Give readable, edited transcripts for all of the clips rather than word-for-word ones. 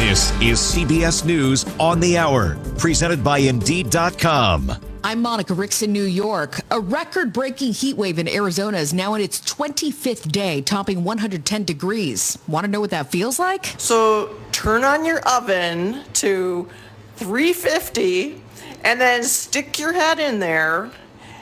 This is CBS News on the Hour, presented by Indeed.com. I'm Monica Ricks in New York. A record-breaking heat wave in Arizona is now in its 25th day, topping 110 degrees. Want to know what that feels like? So turn on your oven to 350 and then stick your head in there,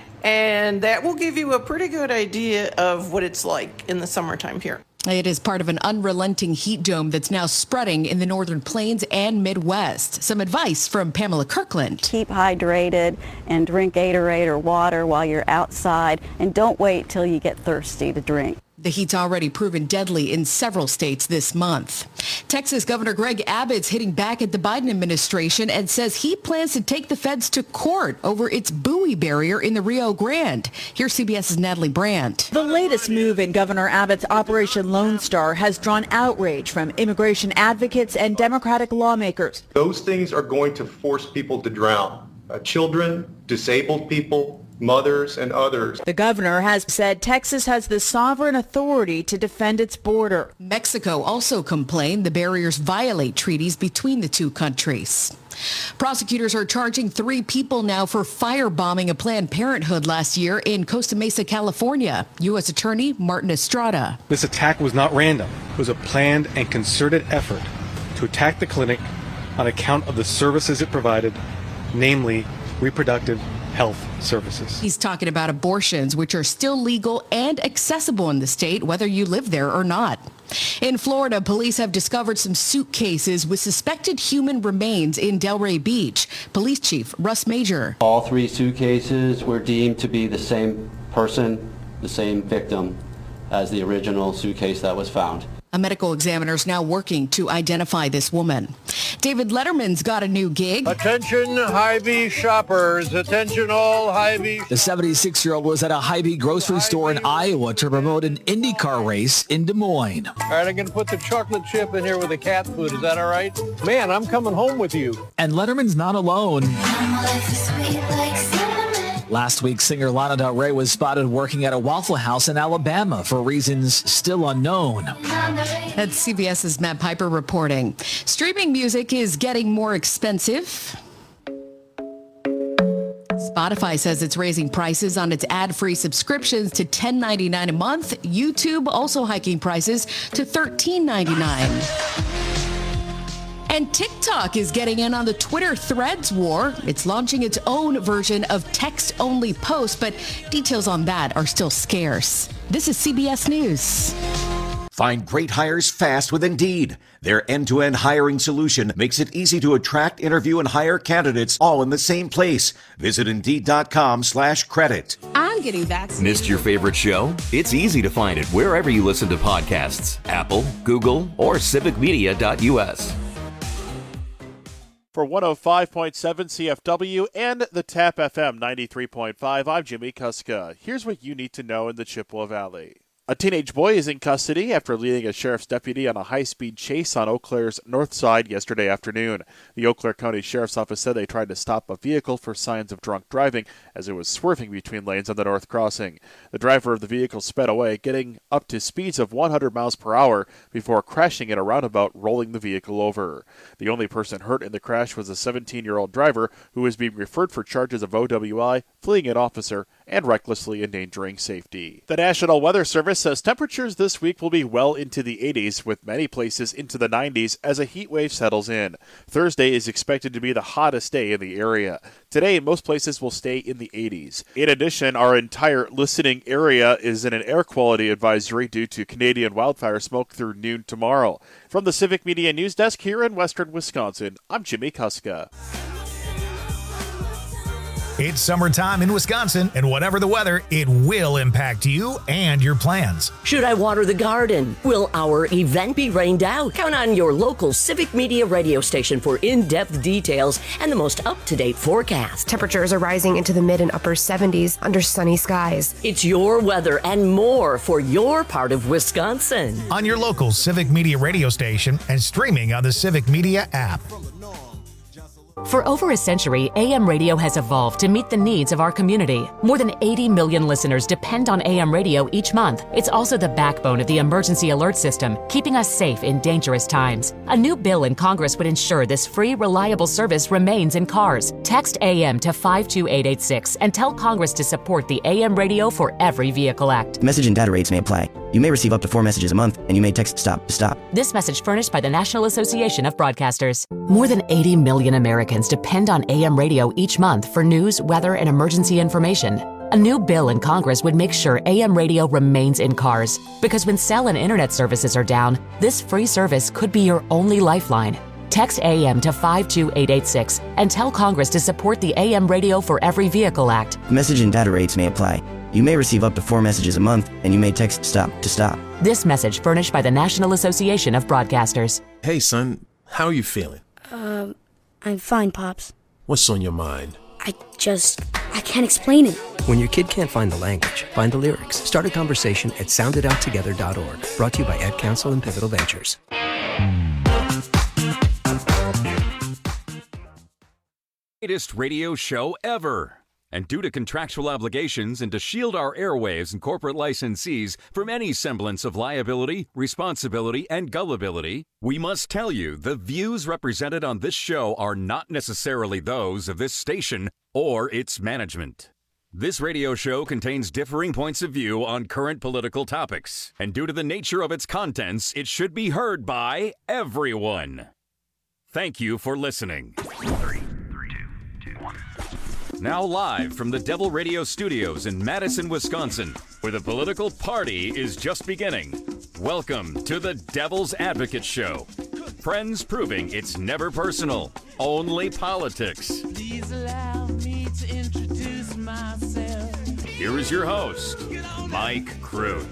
and that will give you a pretty good idea of what it's like in the summertime here. It is part of an unrelenting heat dome that's now spreading in the northern plains and Midwest. Some advice from Pamela Kirkland. Keep hydrated and drink Gatorade or water while you're outside, and don't wait till you get thirsty to drink. The heat's already proven deadly in several states this month. Texas Governor Greg Abbott's hitting back at the Biden administration and says he plans to take the feds to court over its buoy barrier in the Rio Grande. Here's CBS's Natalie Brandt. The latest move in Governor Abbott's Operation Lone Star has drawn outrage from immigration advocates and Democratic lawmakers. Those things are going to force people to drown. Children, disabled people, mothers, and others. The governor has said Texas has the sovereign authority to defend its border. Mexico also complained the barriers violate treaties between the two countries. Prosecutors are charging 3 people now for firebombing a Planned Parenthood last year in Costa Mesa, California. U.S. Attorney Martin Estrada. This attack was not random. It was a planned and concerted effort to attack the clinic on account of the services it provided, namely reproductive health services. He's talking about abortions, which are still legal and accessible in the state, whether you live there or not. In Florida, police have discovered some suitcases with suspected human remains in Delray Beach. Police Chief Russ Major. All 3 suitcases were deemed to be the same person, the same victim as the original suitcase that was found. A medical examiner is now working to identify this woman. David Letterman's got a new gig. Attention Hy-Vee shoppers. Attention all Hy-Vee. The 76-year-old was at a Hy-Vee grocery store in Iowa to promote an IndyCar race in Des Moines. All right, I'm going to put the chocolate chip in here with the cat food. Is that all right? Man, I'm coming home with you. And Letterman's not alone. Last week, singer Lana Del Rey was spotted working at a Waffle House in Alabama for reasons still unknown. That's CBS's Matt Piper reporting. Streaming music is getting more expensive. Spotify says it's raising prices on its ad-free subscriptions to $10.99 a month. YouTube also hiking prices to $13.99. And TikTok is getting in on the Twitter Threads war. It's launching its own version of text-only posts, but details on that are still scarce. This is CBS News. Find great hires fast with Indeed. Their end-to-end hiring solution makes it easy to attract, interview, and hire candidates all in the same place. Visit Indeed.com/credit. I'm getting vaccinated. Missed your favorite show? It's easy to find it wherever you listen to podcasts. Apple, Google, or civicmedia.us. For 105.7 CFW and the TAP FM 93.5, I'm Jimmy Kuska. Here's what you need to know in the Chippewa Valley. A teenage boy is in custody after leading a sheriff's deputy on a high-speed chase on Eau Claire's north side yesterday afternoon. The Eau Claire County Sheriff's Office said they tried to stop a vehicle for signs of drunk driving as it was swerving between lanes on the north crossing. The driver of the vehicle sped away, getting up to speeds of 100 miles per hour before crashing in a roundabout, rolling the vehicle over. The only person hurt in the crash was a 17-year-old driver who is being referred for charges of OWI, fleeing an officer, and recklessly endangering safety. The National Weather Service says temperatures this week will be well into the 80s, with many places into the 90s as a heat wave settles in. Thursday is expected to be the hottest day in the area. Today, most places will stay in the 80s. In addition, our entire listening area is in an air quality advisory due to Canadian wildfire smoke through noon tomorrow. From the Civic Media News Desk here in Western Wisconsin, I'm Jimmy Kuska. It's summertime in Wisconsin, and whatever the weather, it will impact you and your plans. Should I water the garden? Will our event be rained out? Count on your local Civic Media radio station for in-depth details and the most up-to-date forecast. Temperatures are rising into the mid and upper 70s under sunny skies. It's your weather and more for your part of Wisconsin. On your local Civic Media radio station and streaming on the Civic Media app. For over a century, AM radio has evolved to meet the needs of our community. More than 80 million listeners depend on AM radio each month. It's also the backbone of the emergency alert system, keeping us safe in dangerous times. A new bill in Congress would ensure this free, reliable service remains in cars. Text AM to 52886 and tell Congress to support the AM Radio for Every Vehicle Act. Message and data rates may apply. You may receive up to 4 messages a month, and you may text STOP to STOP. This message furnished by the National Association of Broadcasters. More than 80 million Americans depend on AM radio each month for news, weather, and emergency information. A new bill in Congress would make sure AM radio remains in cars, because when cell and internet services are down, this free service could be your only lifeline. Text AM to 52886 and tell Congress to support the AM Radio for Every Vehicle Act. Message and data rates may apply. You may receive up to 4 messages a month, and you may text STOP to STOP. This message furnished by the National Association of Broadcasters. Hey, son, how are you feeling? I'm fine, Pops. What's on your mind? I can't explain it. When your kid can't find the language, find the lyrics. Start a conversation at soundedouttogether.org. Brought to you by Ad Council and Pivotal Ventures. Greatest radio show ever. And due to contractual obligations and to shield our airwaves and corporate licensees from any semblance of liability, responsibility, and gullibility, we must tell you the views represented on this show are not necessarily those of this station or its management. This radio show contains differing points of view on current political topics, and due to the nature of its contents, it should be heard by everyone. Thank you for listening. 3, 2, 1. Now live from the Devil Radio Studios in Madison, Wisconsin, where the political party is just beginning. Welcome to the Devil's Advocate Show. Friends proving it's never personal, only politics. Please allow me to introduce myself. Here is your host, Mike Crute.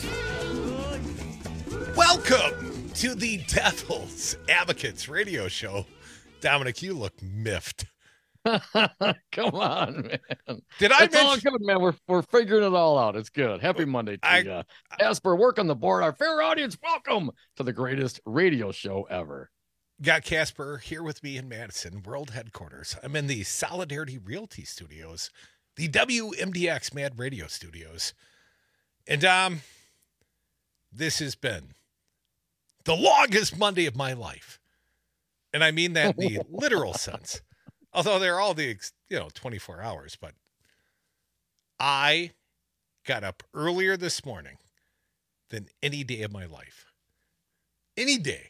Welcome to the Devil's Advocates Radio Show. Dominic, you look miffed. Come on, man. Did I It's all good, man. We're figuring it all out. It's good. Happy Monday to you. Casper, work on the board. Our fair audience, welcome to the greatest radio show ever. Got Casper here with me in Madison, world headquarters. I'm in the Solidarity Realty Studios, the WMDX Mad Radio Studios. And this has been the longest Monday of my life. And I mean that in the literal sense. Although they're all the 24 hours, but I got up earlier this morning than any day of my life. Any day.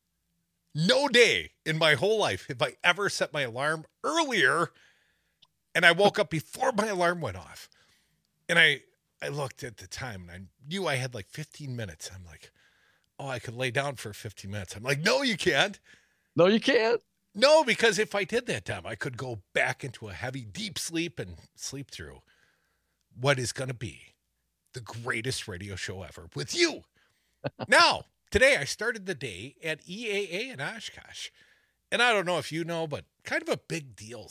No day in my whole life have I ever set my alarm earlier, and I woke up before my alarm went off. And I looked at the time, and I knew I had like 15 minutes. I'm like, oh, I could lay down for 15 minutes. I'm like, no, you can't. No, you can't. No, because if I did that, Tom, I could go back into a heavy, deep sleep and sleep through what is going to be the greatest radio show ever with you. Now, today I started the day at EAA in Oshkosh. And I don't know if you know, but kind of a big deal.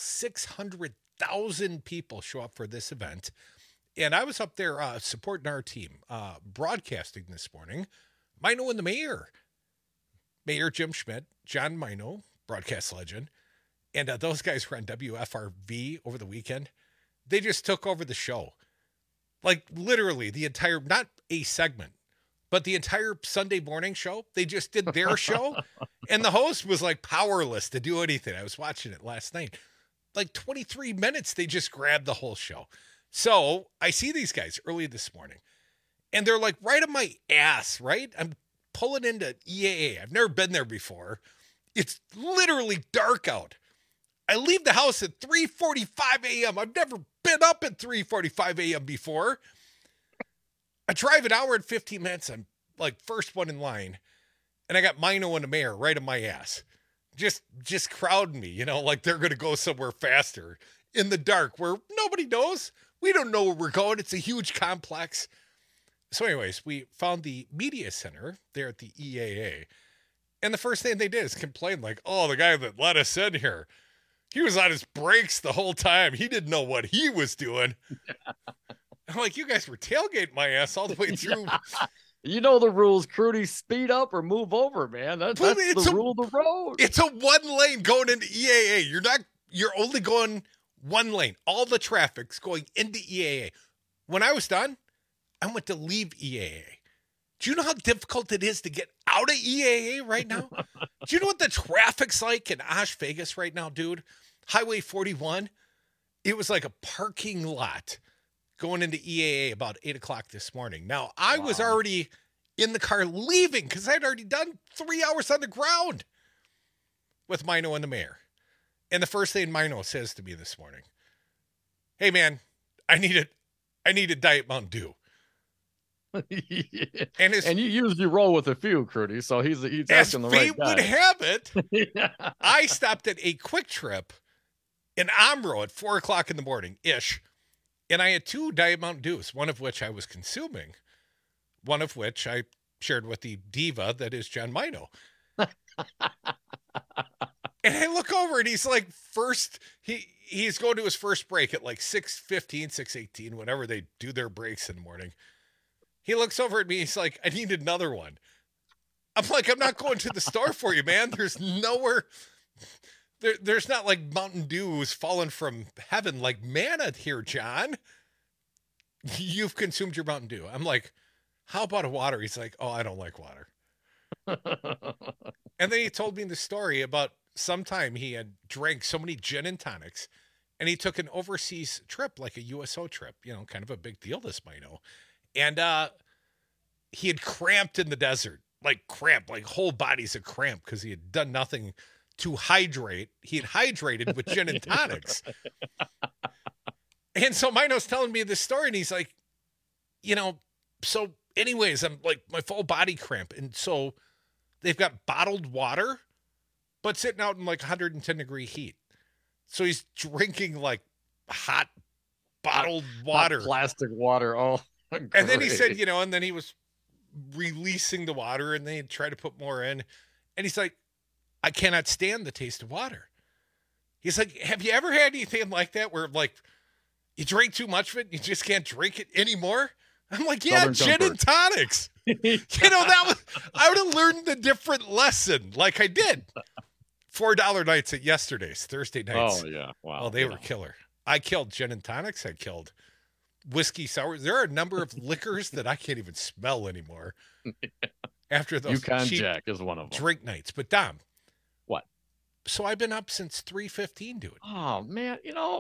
600,000 people show up for this event. And I was up there supporting our team, broadcasting this morning. Mino and the mayor. Mayor Jim Schmidt, John Mino, broadcast legend, and those guys were on WFRV over the weekend. They just took over the show. Like literally the entire, not a segment, but the entire Sunday morning show. They just did their show, and the host was like powerless to do anything. I was watching it last night. Like 23 minutes, they just grabbed the whole show. So I see these guys early this morning, and they're like right on my ass, right? I'm pulling into EAA. I've never been there before. It's literally dark out. I leave the house at 3:45 a.m. I've never been up at 3:45 a.m. before. I drive an hour and 15 minutes. I'm like first one in line. And I got Mino and the mayor right on my ass. Just crowding me, like they're going to go somewhere faster in the dark where nobody knows. We don't know where we're going. It's a huge complex. So anyways, we found the media center there at the EAA. And the first thing they did is complain like, oh, the guy that let us in here, he was on his brakes the whole time. He didn't know what he was doing. I'm like, you guys were tailgating my ass all the way through. You know the rules, Crudy. Speed up or move over, man. That's the rule of the road. It's a one lane going into EAA. You're only going one lane. All the traffic's going into EAA. When I was done, I went to leave EAA. Do you know how difficult it is to get out of EAA right now? Do you know what the traffic's like in Osh Vegas right now, dude? Highway 41, it was like a parking lot going into EAA about 8 o'clock this morning. Now, I was already in the car leaving because I'd already done 3 hours on the ground with Mino and the mayor. And the first thing Mino says to me this morning, hey, man, I need a Diet Mountain Dew. Yeah. And you usually roll with a few, Crudy, so he's asking the right guy. As fate would have it, I stopped at a Quick Trip in Omro at 4 o'clock in the morning-ish, and I had 2 Diet Mountain Dews, one of which I was consuming, one of which I shared with the diva that is John Mino. And I look over, and he's like, he's going to his first break at like 6:15, 6:18, whenever they do their breaks in the morning. He looks over at me. He's like, I need another one. I'm like, I'm not going to the store for you, man. There's nowhere. There's not like Mountain Dews falling from heaven like manna here, John. You've consumed your Mountain Dew. I'm like, how about a water? He's like, oh, I don't like water. And then he told me the story about sometime he had drank so many gin and tonics, and he took an overseas trip, like a USO trip, kind of a big deal, this Mino. And he had cramped in the desert, like whole bodies of cramp because he had done nothing to hydrate. He had hydrated with gin and tonics. And so Mino's telling me this story, and he's like, so anyways, I'm like, my full body cramp. And so they've got bottled water, but sitting out in like 110 degree heat. So he's drinking like hot bottled water. Hot plastic water. Oh. Great. And then he said, and then he was releasing the water, and they tried to put more in. And he's like, I cannot stand the taste of water. He's like, have you ever had anything like that where like you drink too much of it and you just can't drink it anymore? I'm like, yeah, gin and tonics. I would have learned the different lesson like I did. $4 nights at yesterday's, Thursday nights. Oh, yeah. Wow. Oh, they were killer. I killed gin and tonics. I killed whiskey sours. There are a number of liquors that I can't even smell anymore after those Yukon cheap Jack is one of them. Drink nights. But Dom, what? So I've been up since 3:15, dude. Oh man,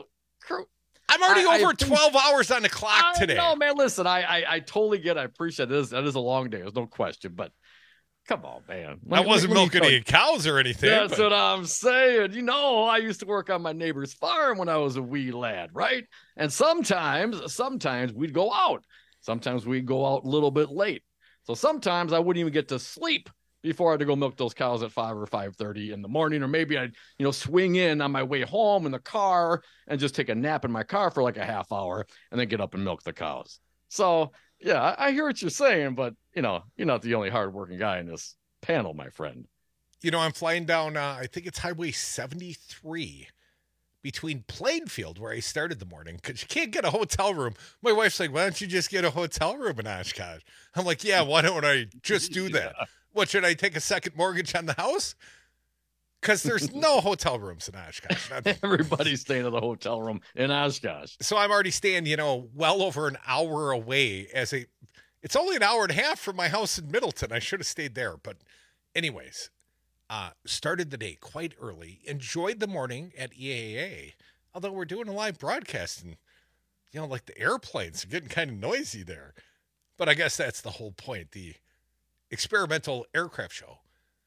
I'm already over 12 hours on the clock today. No, man, listen, I totally get it. I appreciate this. That is a long day. There's no question, but come on, man. I wasn't milking any cows or anything. That's what I'm saying. I used to work on my neighbor's farm when I was a wee lad, right? And sometimes we'd go out. Sometimes we'd go out a little bit late. So sometimes I wouldn't even get to sleep before I had to go milk those cows at 5 or 5:30 in the morning. Or maybe I'd, swing in on my way home in the car and just take a nap in my car for like a half hour and then get up and milk the cows. So yeah, I hear what you're saying, but you're not the only hardworking guy in this panel, my friend. I'm flying down, I think it's Highway 73 between Plainfield, where I started the morning, because you can't get a hotel room. My wife's like, why don't you just get a hotel room in Oshkosh? I'm like, yeah, why don't I just do that? What, should I take a second mortgage on the house? Because there's no hotel rooms in Oshkosh. Everybody's staying in the hotel room in Oshkosh. So I'm already staying, well over an hour away. It's only an hour and a half from my house in Middleton. I should have stayed there. But anyways, started the day quite early. Enjoyed the morning at EAA. Although we're doing a live broadcast and, like the airplanes are getting kind of noisy there. But I guess that's the whole point. The experimental aircraft show.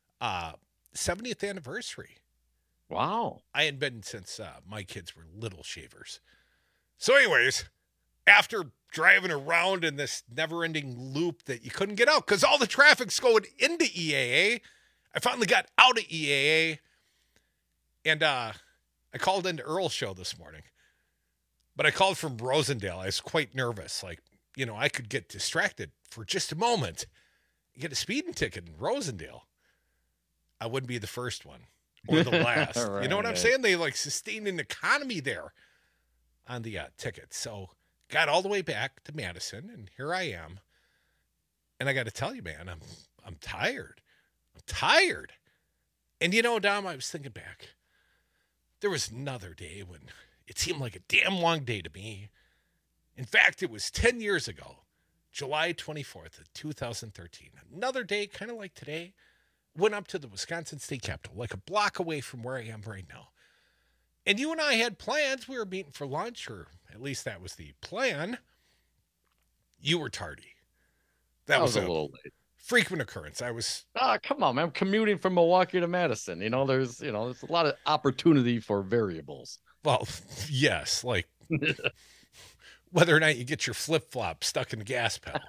70th anniversary. Wow. I hadn't been since my kids were little shavers. So anyways, after driving around in this never-ending loop that you couldn't get out because all the traffic's going into EAA, I finally got out of EAA, and I called into Earl's show this morning. But I called from Rosendale. I was quite nervous. Like, I could get distracted for just a moment. Get a speeding ticket in Rosendale. I wouldn't be the first one or the last. Right. You know what I'm saying? They sustained an economy there on the ticket. So got all the way back to Madison, and here I am. And I got to tell you, man, I'm tired. I'm tired. And Dom, I was thinking back. there was another day when it seemed like a damn long day to me. In fact, it was 10 years ago, July 24th of 2013. Another day, kind of like today, went up to the Wisconsin State Capitol, like a block away from where I am right now. And you and I had plans. We were meeting for lunch, or at least that was the plan. You were tardy. That was a little late. Frequent occurrence. I was... come on, man. I'm commuting from Milwaukee to Madison. There's a lot of opportunity for variables. Well, yes, like whether or not you get your flip-flop stuck in the gas pedal.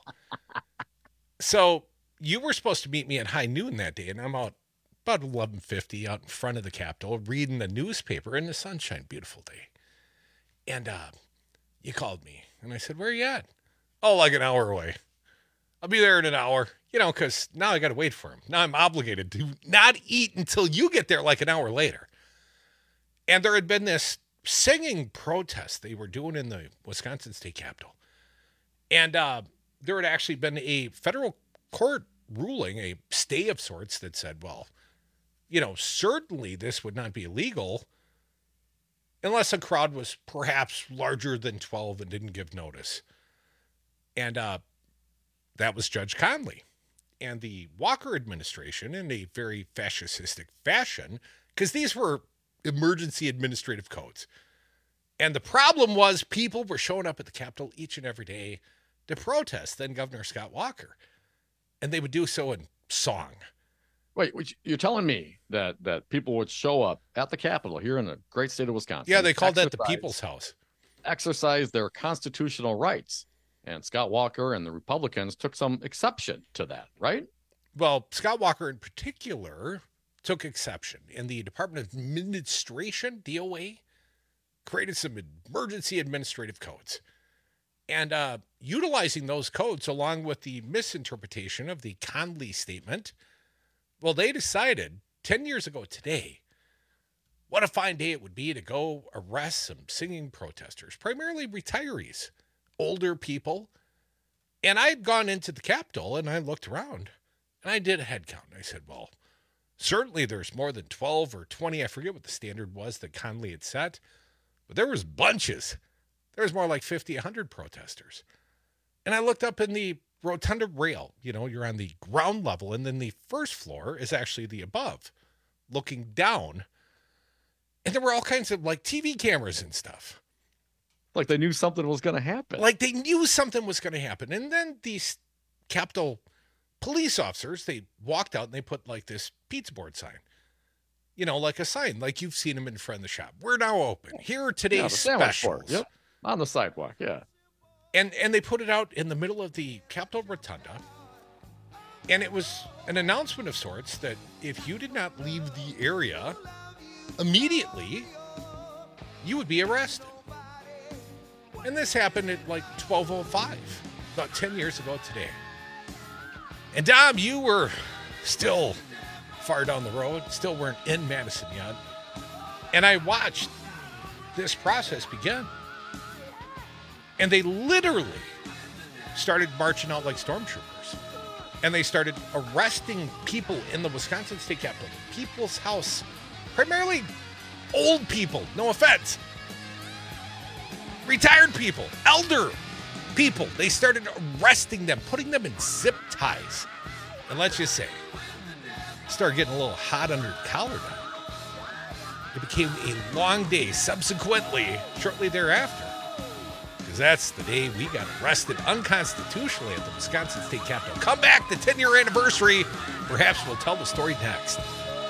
So you were supposed to meet me at high noon that day, and I'm out about 11:50 out in front of the Capitol reading the newspaper in the sunshine. Beautiful day. And you called me, and I said, where are you at? Oh, like an hour away. I'll be there in an hour, because now I got to wait for him. Now I'm obligated to not eat until you get there like an hour later. And there had been this singing protest they were doing in the Wisconsin State Capitol. And there had actually been a federal court ruling, a stay of sorts, that said, well, certainly this would not be illegal unless a crowd was perhaps larger than 12 and didn't give notice. And that was Judge Conley. And the Walker administration, in a very fascistic fashion, because these were emergency administrative codes. And the problem was people were showing up at the Capitol each and every day to protest then Governor Scott Walker. And they would do so in song. Wait, you're telling me that people would show up at the Capitol here in the great state of Wisconsin? Yeah, they called that the People's House. Exercise their constitutional rights. And Scott Walker and the Republicans took some exception to that, right? Well, Scott Walker in particular took exception. And the Department of Administration, DOA, created some emergency administrative codes. And utilizing those codes along with the misinterpretation of the Conley statement, well, they decided 10 years ago today, what a fine day it would be to go arrest some singing protesters, primarily retirees, older people. And I had gone into the Capitol and I looked around and I did a head count. I said, well, certainly there's more than 12 or 20. I forget what the standard was that Conley had set, but there was bunches. There was more like 50, 100 protesters. And I looked up in the rotunda rail. You're on the ground level, and then the first floor is actually the above, looking down. And there were all kinds of TV cameras and stuff. Like they knew something was going to happen. And then these Capitol police officers, they walked out and they put this pizza board sign. Like a sign, like you've seen them in front of the shop. We're now open. Here are today's specials. Yep, on the sidewalk, yeah. And they put it out in the middle of the Capitol Rotunda. And it was an announcement of sorts that if you did not leave the area immediately, you would be arrested. And this happened at 12:05, about 10 years ago today. And Dom, you were still far down the road, still weren't in Madison yet. And I watched this process begin. And they literally started marching out like stormtroopers. And they started arresting people in the Wisconsin State Capitol, the People's House, primarily old people, no offense. Retired people, elder people. They started arresting them, putting them in zip ties. And let's just say, it started getting a little hot under the collar now. It became a long day subsequently, shortly thereafter. Because that's the day we got arrested unconstitutionally at the Wisconsin State Capitol. Come back, the 10-year anniversary. Perhaps we'll tell the story next.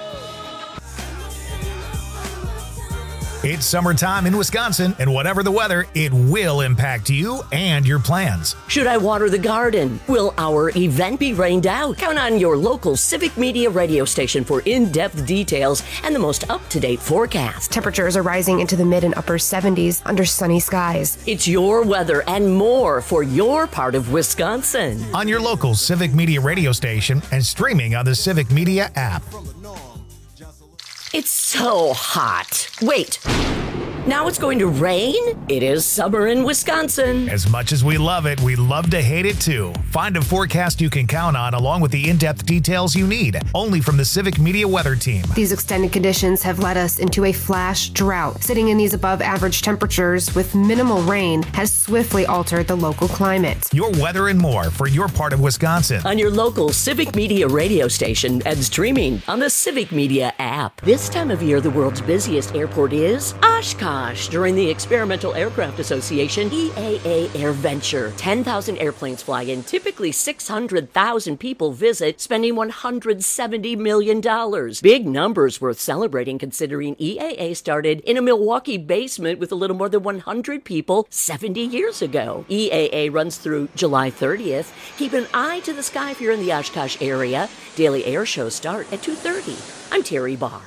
It's summertime in Wisconsin, and whatever the weather, it will impact you and your plans. Should I water the garden? Will our event be rained out? Count on your local Civic Media radio station for in-depth details and the most up-to-date forecast. Temperatures are rising into the mid and upper 70s under sunny skies. It's your weather and more for your part of Wisconsin. On your local Civic Media radio station and streaming on the Civic Media app. It's so hot. Wait. Now it's going to rain? It is summer in Wisconsin. As much as we love it, we love to hate it too. Find a forecast you can count on along with the in-depth details you need, only from the Civic Media Weather Team. These extended conditions have led us into a flash drought. Sitting in these above average temperatures with minimal rain has swiftly altered the local climate. Your weather and more for your part of Wisconsin. On your local Civic Media radio station and streaming on the Civic Media app. This time of year, the world's busiest airport is Oshkosh. During the Experimental Aircraft Association EAA Air Venture, 10,000 airplanes fly in. Typically 600,000 people visit, spending $170 million. Big numbers worth celebrating considering EAA started in a Milwaukee basement with a little more than 100 people 70 years ago. EAA runs through July 30th. Keep an eye to the sky if you're in the Oshkosh area. Daily air shows start at 2:30. I'm Terry Barr.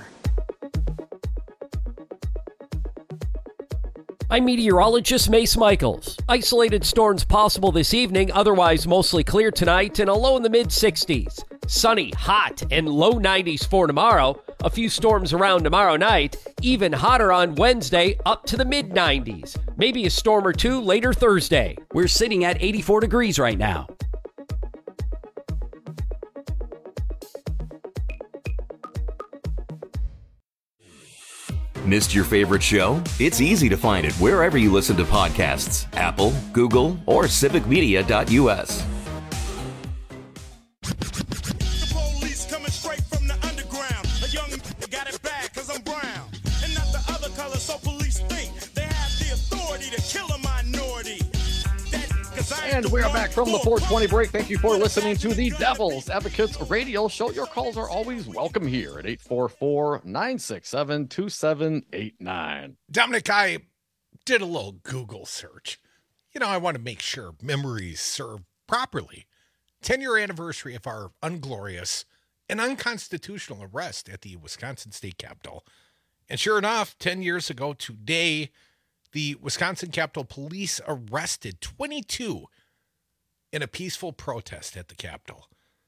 I'm meteorologist Mace Michaels. Isolated storms possible this evening, otherwise mostly clear tonight and a low in the mid-60s. Sunny, hot, and low 90s for tomorrow. A few storms around tomorrow night. Even hotter on Wednesday, up to the mid-90s. Maybe a storm or two later Thursday. We're sitting at 84 degrees right now. Missed your favorite show? It's easy to find it wherever you listen to podcasts. Apple, Google, or civicmedia.us. And we are back from the 420 break. Thank you for listening to the Devil's Advocates Radio Show. Your calls are always welcome here at 844-967-2789. Dominic, I did a little Google search. You know, I want to make sure memories serve properly. 10-year anniversary of our unglorious and unconstitutional arrest at the Wisconsin State Capitol. And sure enough, 10 years ago today, the Wisconsin Capitol Police arrested 22 in a peaceful protest at the Capitol.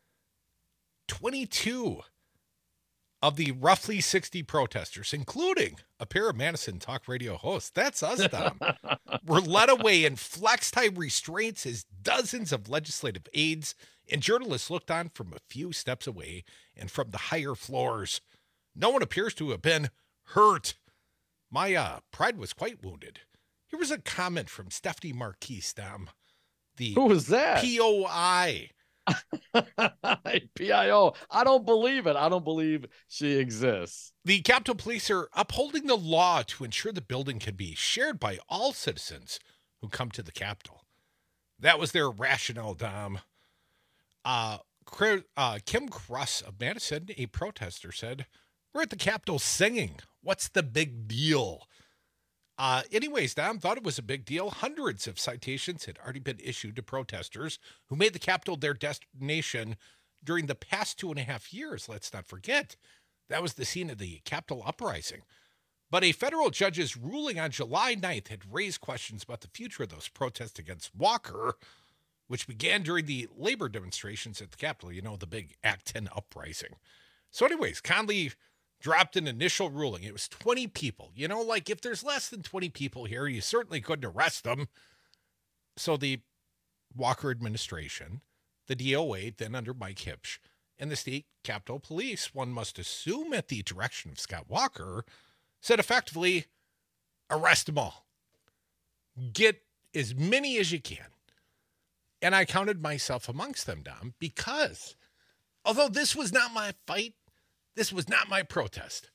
22 of the roughly 60 protesters, including a pair of Madison Talk Radio hosts, that's us, Dom, were led away in flex-time restraints as dozens of legislative aides and journalists looked on from a few steps away and from the higher floors. No one appears to have been hurt. My pride was quite wounded. Here was a comment from Stephanie Marquise, Dom. Who was that? POI. PIO. I don't believe it. I don't believe she exists. The Capitol Police are upholding the law to ensure the building can be shared by all citizens who come to the Capitol. That was their rationale, Dom. Kim Kruss of Madison, a protester, said, "We're at the Capitol singing. What's the big deal?" Anyways, Dom thought it was a big deal. Hundreds of citations had already been issued to protesters who made the Capitol their destination during the past 2.5 years. Let's not forget, that was the scene of the Capitol uprising. But a federal judge's ruling on July 9th had raised questions about the future of those protests against Walker, which began during the labor demonstrations at the Capitol, you know, the big Act 10 uprising. So anyways, Conley dropped an initial ruling. It was 20 people. You know, like if there's less than 20 people here, you certainly couldn't arrest them. So the Walker administration, the DOA, then under Mike Hipsch, and the state Capitol Police, one must assume at the direction of Scott Walker, said effectively, arrest them all. Get as many as you can. And I counted myself amongst them, Dom, because although this was not my fight, this was not my protest.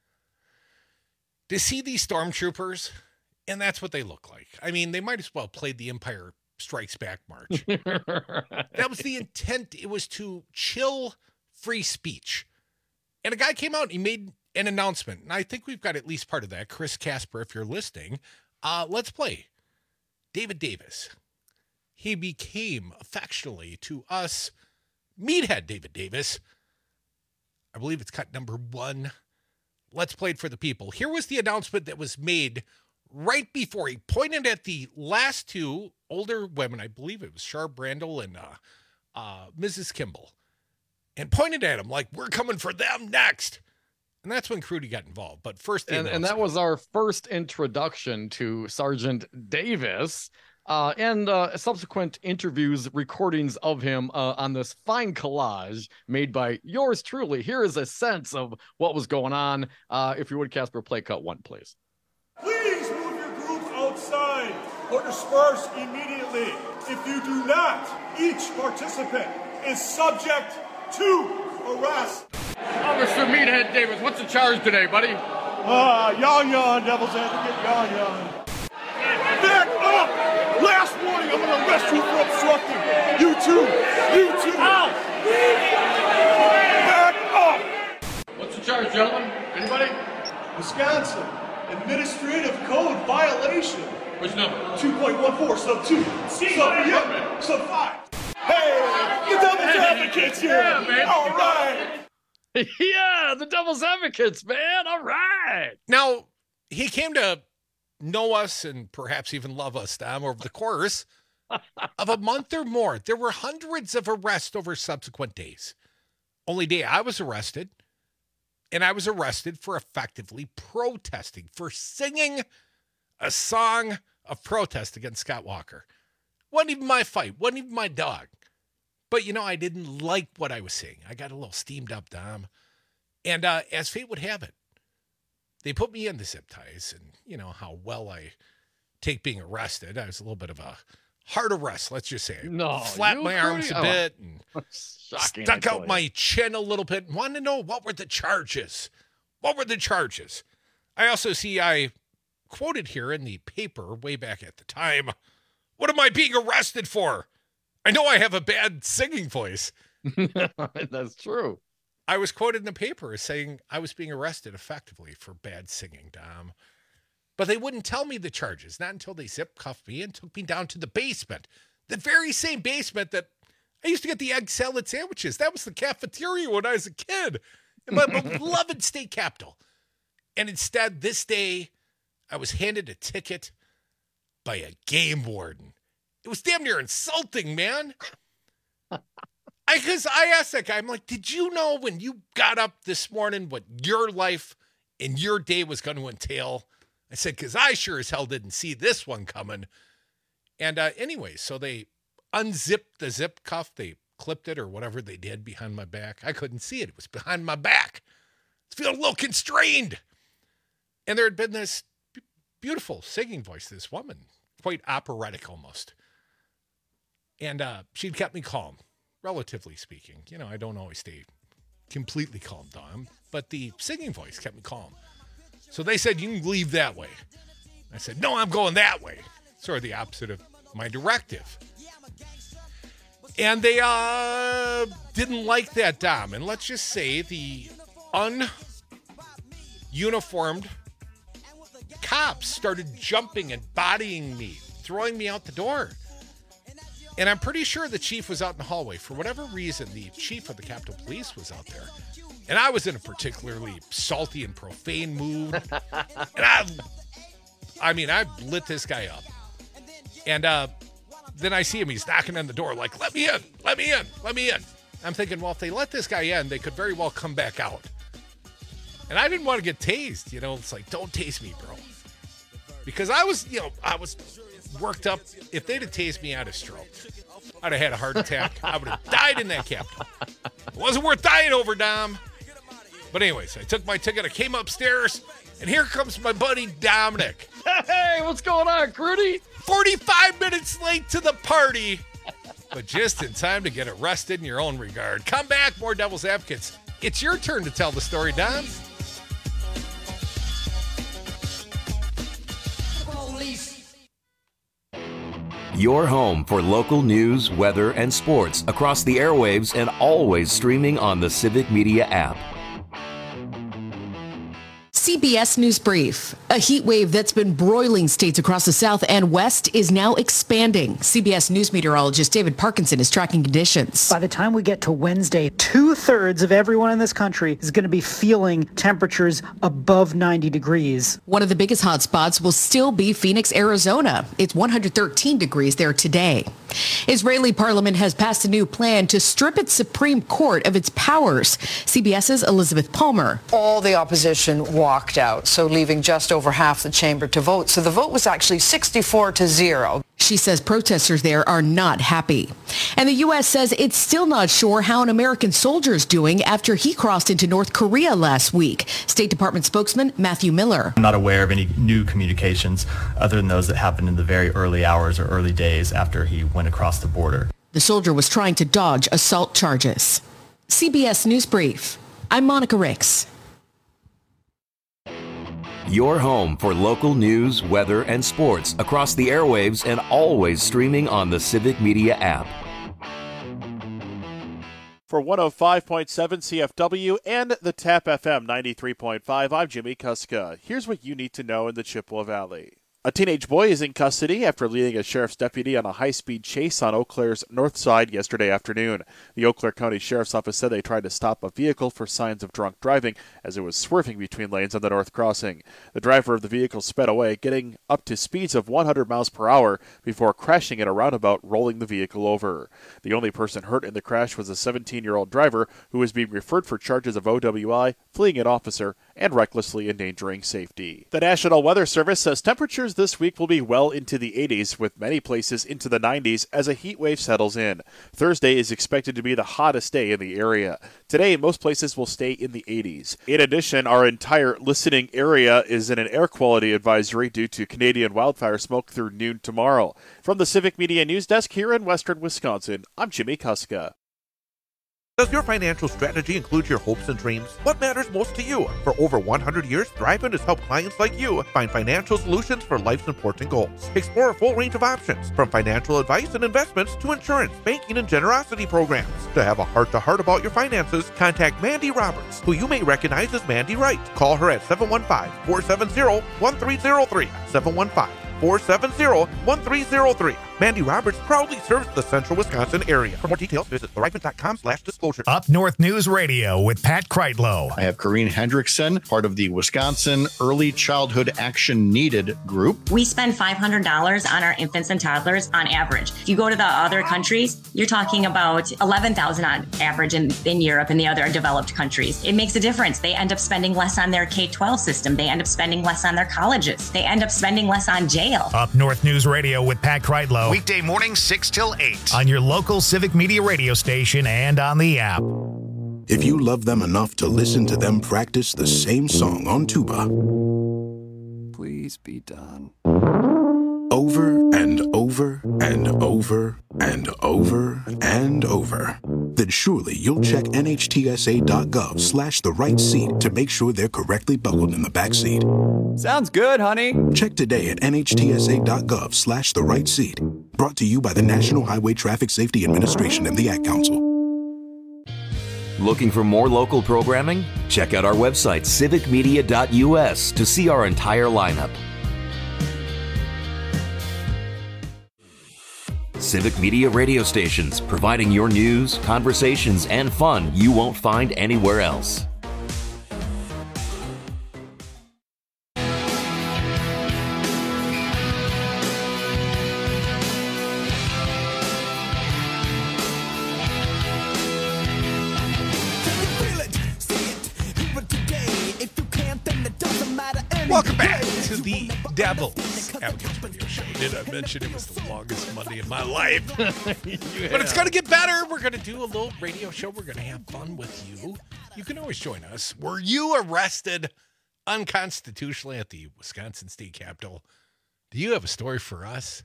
To see these stormtroopers, and that's what they look like. I mean, they might as well play the Empire Strikes Back march. That was the intent. It was to chill free speech. And a guy came out and he made an announcement. And I think we've got at least part of that. Chris Casper, if you're listening, let's play David Davis. He became affectionately to us Meathead David Davis. I believe it's cut number 1. Let's play it for the people. Here was the announcement that was made right before he pointed at the last two older women. I believe it was Char Brandel and Mrs. Kimball, and pointed at them like, we're coming for them next. And that's when Crudy got involved. But first, and that was our first introduction to Sergeant Davis. And subsequent interviews, recordings of him on this fine collage made by yours truly. Here is a sense of what was going on. If you would, Casper, play cut 1, please. Please move your groups outside or disperse immediately. If you do not, each participant is subject to arrest. Officer Meathead Davis, what's the charge today, buddy? Yawn, devil's advocate, yawn. Back up! Last warning, I'm gonna arrest you for obstructing. You too. Ow! Back up! What's the charge, gentlemen? Anybody? Wisconsin, administrative code violation. Which number? 2.14, sub 2, sub 5. Hey, the devil's advocates here. Yeah, man. All right. Yeah, the devil's advocates, man. All right. Now, he came to know us and perhaps even love us, Dom, over the course of a month or more. There were hundreds of arrests over subsequent days. Only day I was arrested, and I was arrested for effectively protesting, for singing a song of protest against Scott Walker. Wasn't even my fight, wasn't even my dog. But, I didn't like what I was saying. I got a little steamed up, Dom. And as fate would have it, they put me in the zip ties, and how well I take being arrested. I was a little bit of a hard arrest, let's just say. No, flapped my arms a bit and shocking, stuck out my chin a little bit. Wanted to know what were the charges. I also see I quoted here in the paper way back at the time. What am I being arrested for? I know I have a bad singing voice. That's true. I was quoted in the paper as saying I was being arrested effectively for bad singing, Dom. But they wouldn't tell me the charges, not until they zip-cuffed me and took me down to the basement. The very same basement that I used to get the egg salad sandwiches. That was the cafeteria when I was a kid in my beloved state capital. And instead, this day, I was handed a ticket by a game warden. It was damn near insulting, man. Because I asked that guy, I'm like, did you know when you got up this morning what your life and your day was going to entail? I said, because I sure as hell didn't see this one coming. And anyway, so they unzipped the zip cuff. They clipped it or whatever they did behind my back. I couldn't see it. It was behind my back. I was feeling a little constrained. And there had been this beautiful singing voice, this woman, quite operatic almost. And she'd kept me calm, relatively speaking. I don't always stay completely calm, Dom, but the singing voice kept me calm. So they said, you can leave that way. I said, no, I'm going that way. Sort of the opposite of my directive. And they didn't like that, Dom. And let's just say the ununiformed cops started jumping and bodying me, throwing me out the door. And I'm pretty sure the chief was out in the hallway. For whatever reason, the chief of the Capitol Police was out there. And I was in a particularly salty and profane mood. And I lit this guy up. And then I see him. He's knocking on the door like, let me in. I'm thinking, well, if they let this guy in, they could very well come back out. And I didn't want to get tased. It's like, don't tase me, bro. Because I was worked up. If they'd have tased me, I'd have stroked. I'd have had a heart attack. I would have died in that Capitol. It wasn't worth dying over, Dom. But anyways, I took my ticket. I came upstairs, and here comes my buddy Dominic. Hey, what's going on, Crudy? 45 minutes late to the party, but just in time to get arrested in your own regard. Come back, more Devil's Advocates. It's your turn to tell the story, Dom. Your home for local news, weather, and sports across the airwaves and always streaming on the Civic Media app. CBS News Brief. A heat wave that's been broiling states across the South and West is now expanding. CBS News meteorologist David Parkinson is tracking conditions. By the time we get to Wednesday, 2/3 of everyone in this country is going to be feeling temperatures above 90 degrees. One of the biggest hot spots will still be Phoenix, Arizona. It's 113 degrees there today. Israeli parliament has passed a new plan to strip its Supreme Court of its powers. CBS's Elizabeth Palmer. All the opposition walked out, so leaving just over half the chamber to vote. So the vote was actually 64-0. She says protesters there are not happy. And the U.S. says it's still not sure how an American soldier is doing after he crossed into North Korea last week. State Department spokesman Matthew Miller. I'm not aware of any new communications other than those that happened in the very early hours or early days after he went across the border. The soldier was trying to dodge assault charges. CBS News Brief. I'm Monica Ricks. Your home for local news, weather, and sports across the airwaves and always streaming on the Civic Media app. For 105.7 CFW and the TAP FM 93.5, I'm Jimmy Kuska. Here's what you need to know in the Chippewa Valley. A teenage boy is in custody after leading a sheriff's deputy on a high-speed chase on Eau Claire's north side yesterday afternoon. The Eau Claire County Sheriff's Office said they tried to stop a vehicle for signs of drunk driving as it was swerving between lanes on the north crossing. The driver of the vehicle sped away, getting up to speeds of 100 miles per hour before crashing at a roundabout, rolling the vehicle over. The only person hurt in the crash was a 17-year-old driver who is being referred for charges of OWI, fleeing an officer, and recklessly endangering safety. The National Weather Service says temperatures this week will be well into the 80s, with many places into the 90s as a heat wave settles in. Thursday is expected to be the hottest day in the area. Today, most places will stay in the 80s. In addition, our entire listening area is in an air quality advisory due to Canadian wildfire smoke through noon tomorrow. From the Civic Media News Desk here in Western Wisconsin, I'm Jimmy Kuska. Does your financial strategy include your hopes and dreams? What matters most to you? For over 100 years, Thrivent has helped clients like you find financial solutions for life's important goals. Explore a full range of options, from financial advice and investments to insurance, banking, and generosity programs. To have a heart-to-heart about your finances, contact Mandy Roberts, who you may recognize as Mandy Wright. Call her at 715-470-1303. 715-470-1303. Mandy Roberts proudly serves the central Wisconsin area. For more details, visit thrivent.com/disclosure. Up North News Radio with Pat Kreitlow. I have Corrine Hendrickson, part of the Wisconsin Early Childhood Action Needed group. We spend $500 on our infants and toddlers on average. If you go to the other countries, you're talking about $11,000 on average in Europe and the other developed countries. It makes a difference. They end up spending less on their K-12 system. They end up spending less on their colleges. They end up spending less on jail. Up North News Radio with Pat Kreitlow. Weekday mornings 6 till 8 on your local Civic Media radio station and on the app. If you love them enough to listen to them practice the same song on tuba, please be done. Over and over and over and over and over, then surely you'll check NHTSA.gov/the right seat to make sure they're correctly buckled in the back seat. Sounds good, honey. Check today at NHTSA.gov/the right seat. Brought to you by the National Highway Traffic Safety Administration and the Ad Council. Looking for more local programming? Check out our website, civicmedia.us, to see our entire lineup. Civic Media radio stations, providing your news, conversations, and fun you won't find anywhere else. Welcome back to the Devil's Advocate Radio Show. Did I mention it was the longest Monday in my life? But it's going to get better. We're going to do a little radio show. We're going to have fun with you. You can always join us. Were you arrested unconstitutionally at the Wisconsin State Capitol? Do you have a story for us?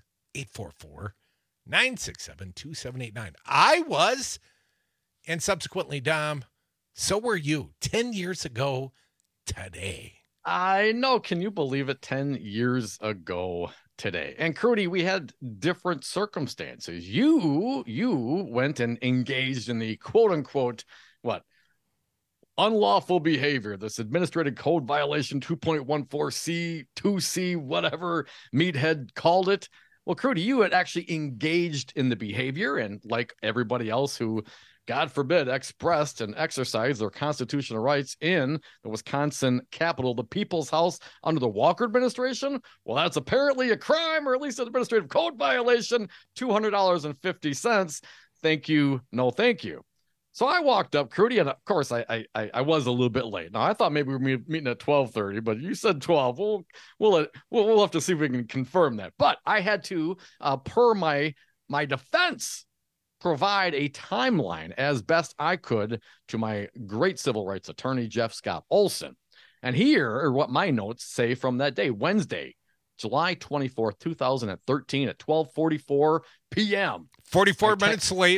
844-967-2789. I was, and subsequently, Dom, so were you 10 years ago today. I know. Can you believe it? 10 years ago today. And Crudy, we had different circumstances. You went and engaged in the quote unquote, unlawful behavior, this administrative code violation 2.14C, 2C, whatever Meathead called it. Well, Crudy, you had actually engaged in the behavior, and like everybody else who God forbid, expressed and exercised their constitutional rights in the Wisconsin Capitol, the People's House, under the Walker administration? Well, that's apparently a crime, or at least an administrative code violation. $200.50. Thank you. No, thank you. So I walked up, Crudy, and of course I was a little bit late. Now I thought maybe we were meeting at 12:30, but you said 12. We'll have to see if we can confirm that. But I had to, per my defense, provide a timeline as best I could to my great civil rights attorney, Jeff Scott Olson. And here are what my notes say from that day, Wednesday, July 24th, 2013 at 12:44 p.m. 44 minutes late.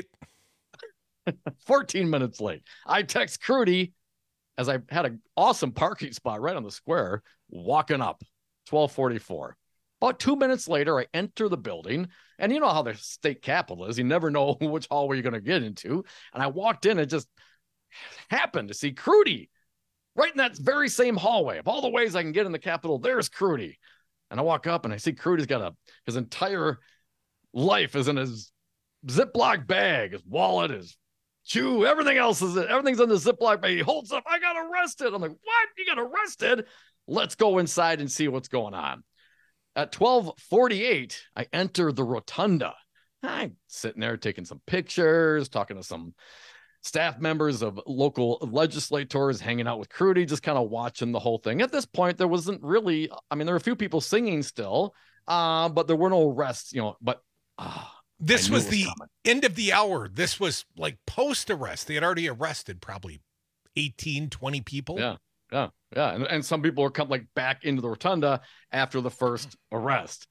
14 minutes late. I text Crudy as I had an awesome parking spot right on the square, walking up, 12:44. About 2 minutes later, I enter the building, and you know how the state capitol is. You never know which hallway you're going to get into. And I walked in and just happened to see Crudy right in that very same hallway. Of all the ways I can get in the Capitol, there's Crudy. And I walk up and I see Crudy's got his entire life is in his Ziploc bag, his wallet, his shoe, everything's in the Ziploc bag. He holds up, I got arrested. I'm like, what? You got arrested? Let's go inside and see what's going on. At 12:48, I enter the rotunda. I'm sitting there taking some pictures, talking to some staff members of local legislators, hanging out with Crudy, just kind of watching the whole thing. At this point, there wasn't really, there were a few people singing still, but there were no arrests, but this was the end of the hour. This was like post-arrest. They had already arrested probably 18, 20 people. Yeah. And some people were coming back into the rotunda after the first arrest.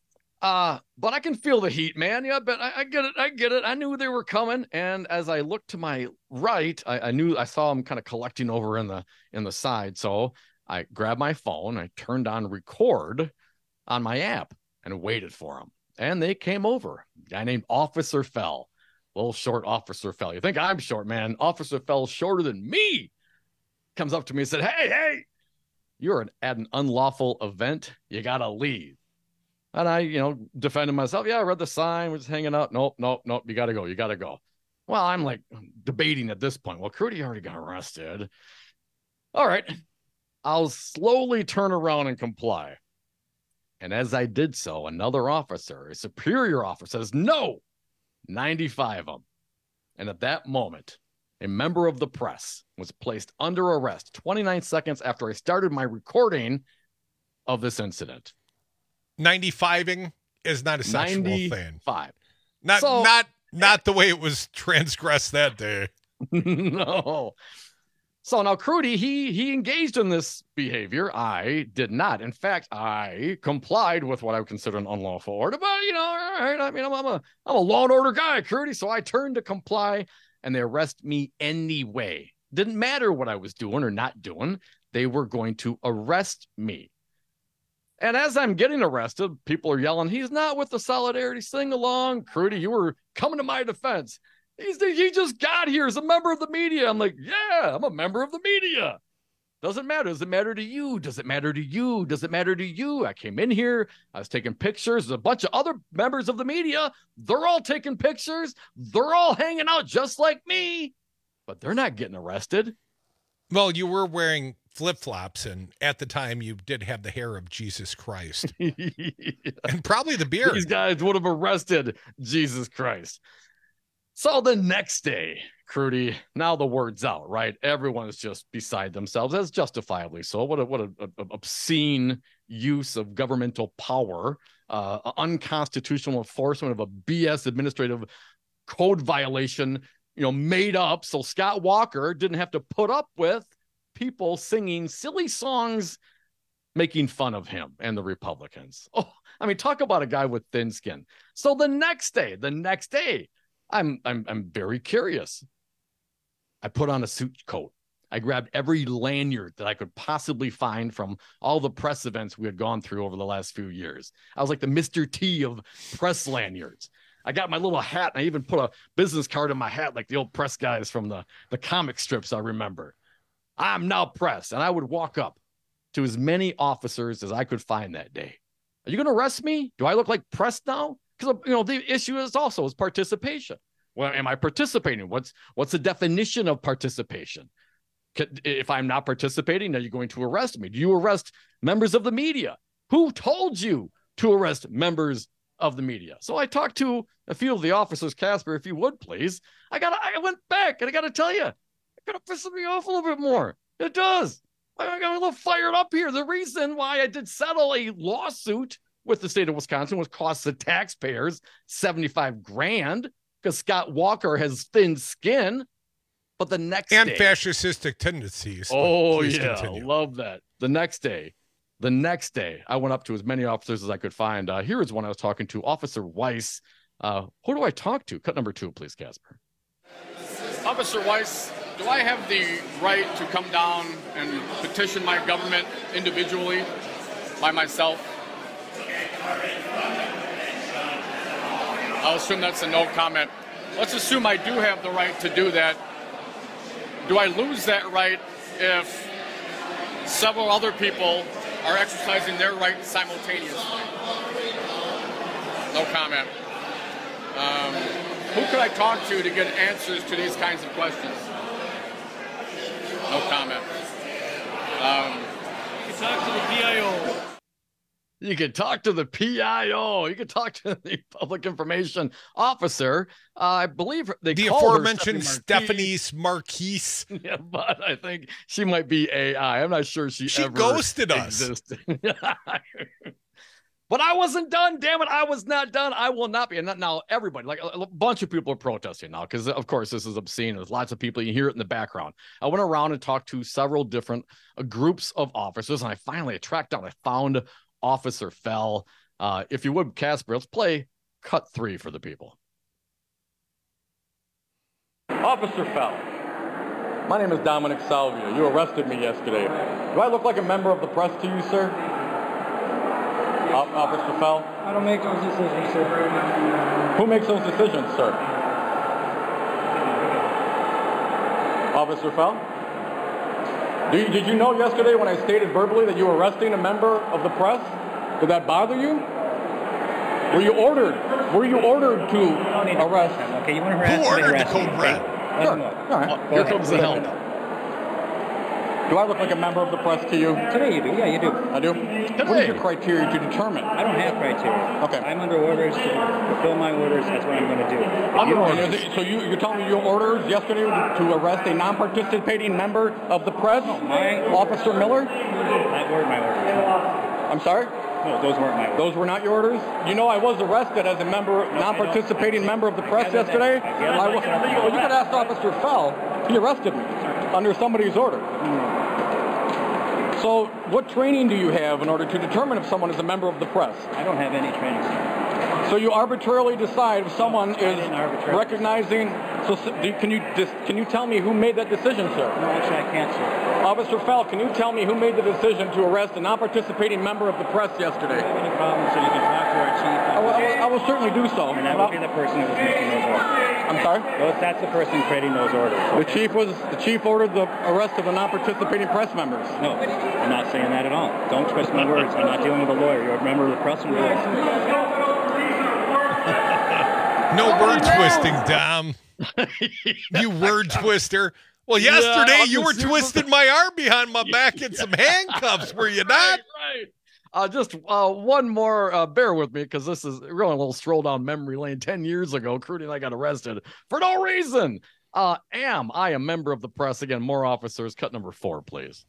But I can feel the heat, man. Yeah, but I get it. I knew they were coming. And as I looked to my right, I saw them kind of collecting over in the side. So I grabbed my phone, I turned on record on my app and waited for them. And they came over. A guy named Officer Fell. Little short Officer Fell. You think I'm short, man. Officer Fell's shorter than me. Comes up to me and said, hey, you're at an unlawful event. You got to leave. And I, defended myself. Yeah, I read the sign. We're just hanging out. Nope. You got to go. Well, I'm like debating at this point. Well, Crudy already got arrested. All right. I'll slowly turn around and comply. And as I did so, another officer, a superior officer, says, no, 95 of them. And at that moment, a member of the press was placed under arrest 29 seconds after I started my recording of this incident. 95ing is not a sexual 95. Thing. Not the way it was transgressed that day. No. So now Crudy, he engaged in this behavior. I did not. In fact, I complied with what I would consider an unlawful order. But, all right, I'm a law and order guy, Crudy. So I turned to comply, and they arrest me anyway. Didn't matter what I was doing or not doing. They were going to arrest me. And as I'm getting arrested, people are yelling, he's not with the Solidarity Sing-Along. Crudy, you were coming to my defense. He just got here as a member of the media. I'm like, yeah, I'm a member of the media. Doesn't matter. Does it matter to you? Does it matter to you? Does it matter to you? I came in here. I was taking pictures. There's a bunch of other members of the media. They're all taking pictures. They're all hanging out just like me. But they're not getting arrested. Well, you were wearing flip-flops, and at the time you did have the hair of Jesus Christ. Yeah. And probably the beard. These guys would have arrested Jesus Christ. So the next day, Crudy, now the word's out, right? Everyone is just beside themselves, as justifiably so. What a obscene use of governmental power, unconstitutional enforcement of a BS administrative code violation, made up. So Scott Walker didn't have to put up with people singing silly songs, making fun of him and the Republicans. Oh, talk about a guy with thin skin. So the next day, I'm very curious. I put on a suit coat. I grabbed every lanyard that I could possibly find from all the press events we had gone through over the last few years. I was like the Mr. T of press lanyards. I got my little hat, and I even put a business card in my hat like the old press guys from the comic strips I remember. I'm now press, and I would walk up to as many officers as I could find that day. Are you going to arrest me? Do I look like press now? Because, the issue is also participation. Well, am I participating? What's the definition of participation? If I'm not participating, are you going to arrest me? Do you arrest members of the media? Who told you to arrest members of the media? So I talked to a few of the officers. Casper, if you would, please. I went back, and I got to tell you, it kind of pisses me off a little bit more. It does. I got a little fired up here. The reason why I did settle a lawsuit with the state of Wisconsin was cost the taxpayers $75,000 because Scott Walker has thin skin. But the next and day, fascistic tendencies. Oh yeah, continue. Love that. The next day, I went up to as many officers as I could find. Here is one I was talking to, Officer Weiss. Who do I talk to? Cut number 2, please, Casper. Officer Weiss, do I have the right to come down and petition my government individually by myself? I'll assume that's a no comment. Let's assume I do have the right to do that. Do I lose that right if several other people are exercising their right simultaneously? No comment. Who could I talk to get answers to these kinds of questions? No comment. You can talk to the PIO. You can talk to the PIO. You can talk to the public information officer. I believe the aforementioned Stephanie Marquise. Yeah, but I think she might be AI. I'm not sure she ever ghosted existed. But I wasn't done. Damn it. I was not done. I will not be. And now everybody, like a bunch of people are protesting now because, of course, this is obscene. There's lots of people. You hear it in the background. I went around and talked to several different groups of officers, and I finally tracked down. I found Officer Fell. If you would, Casper, let's play cut 3 for the people. Officer Fell, my name is Dominic Salvia. You arrested me yesterday. Do I look like a member of the press to you, sir? Officer Fell? I don't make those decisions, sir. Who makes those decisions, sir? Officer Fell? Did you know yesterday when I stated verbally that you were arresting a member of the press? Did that bother you? Were you ordered to arrest? Okay, you want to harass? Who ordered the code red? Sure. All right. Here comes the help. Do I look like a member of the press to you? Today you do. Yeah, you do. I do? What is your criteria to determine? I don't have criteria. Okay. I'm under orders to fulfill my orders. That's what I'm going to do. So you're telling me your orders yesterday to arrest a non-participating member of the press? No, Officer Miller? That weren't my orders. I'm sorry? No, those weren't my orders. Those were not your orders? You know I was arrested as a non-participating member of the press yesterday? Well, you could ask Officer Fell. He arrested me under somebody's order. So what training do you have in order to determine if someone is a member of the press? I don't have any training, sir. So you arbitrarily decide if someone is recognizing. So can you tell me who made that decision, sir? No, actually I can't, sir. Officer Fell, can you tell me who made the decision to arrest a non-participating member of the press yesterday? If you have any problems, so you can talk to our chief. I will certainly do so. And that would be the person that was making those orders. I'm sorry? That's the person creating those orders. The chief ordered the arrest of the non-participating press members. No, I'm not saying that at all. Don't twist my words. I'm not dealing with a lawyer. You're a member of the press and rules. No word twisting, Dom. You word twister. Well, yesterday you were twisting my arm behind my back in some handcuffs, were you not? Right. Just one more, bear with me, because this is really a little stroll down memory lane. 10 years ago, Crudy and I got arrested for no reason. Am I a member of the press? Again, more officers. Cut number 4, please.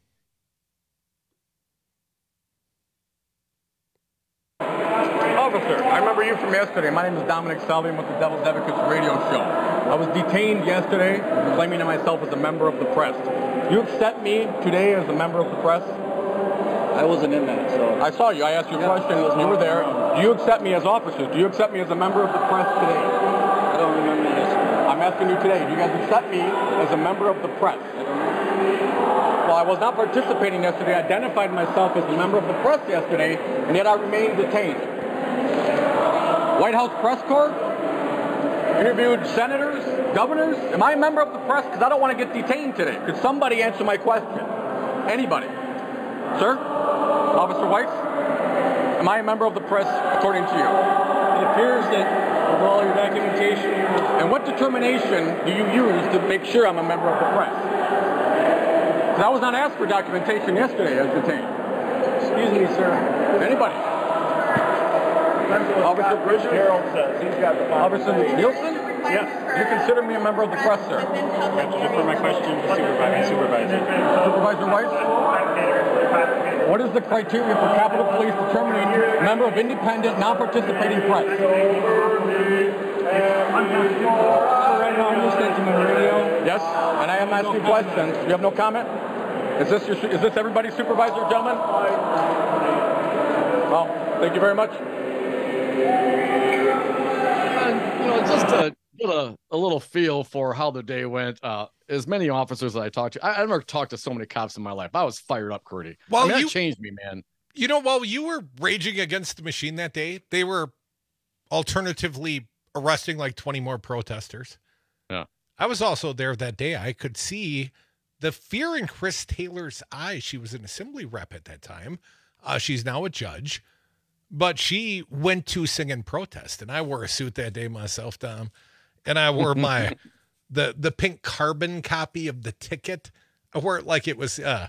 Officer, I remember you from yesterday. My name is Dominic Salvian with the Devil's Advocates radio show. I was detained yesterday claiming to myself as a member of the press. You accept me today as a member of the press? I wasn't in that, so... I saw you. I asked you a question. You were there. Do you accept me as officers? Do you accept me as a member of the press today? I don't remember this. I'm asking you today. Do you guys accept me as a member of the press? Well, I was not participating yesterday. I identified myself as a member of the press yesterday, and yet I remained detained. White House press corps? Interviewed senators, governors? Am I a member of the press? Because I don't want to get detained today. Could somebody answer my question? Anybody? Sir? Officer Weiss? Am I a member of the press according to you? It appears that With all your documentation. And what determination do you use to make sure I'm a member of the press? Because I was not asked for documentation yesterday as detained. Excuse me, sir. Anybody? Officer Bridge Harold says he's got the file. Officer Nielsen? Yes. You consider me a member of the press, sir? That's for my question to supervisor. Supervisor Weiss? What is the criteria for Capitol Police determining a member of independent, non-participating press? Right now I'm listening to my radio. Yes, and I am asking questions. You have no comment? Is this everybody's supervisor, gentlemen? Well, thank you very much. And, just to get a little feel for how the day went, as many officers that I talked to, I never talked to so many cops in my life. I was fired up, Curdy. Well, that changed me, man. While you were raging against the machine that day, they were alternatively arresting like 20 more protesters. Yeah. I was also there that day. I could see the fear in Chris Taylor's eyes. She was an assembly rep at that time. She's now a judge, but she went to sing in protest. And I wore a suit that day myself, Tom. And I wore my the pink carbon copy of the ticket. I wore it like it was the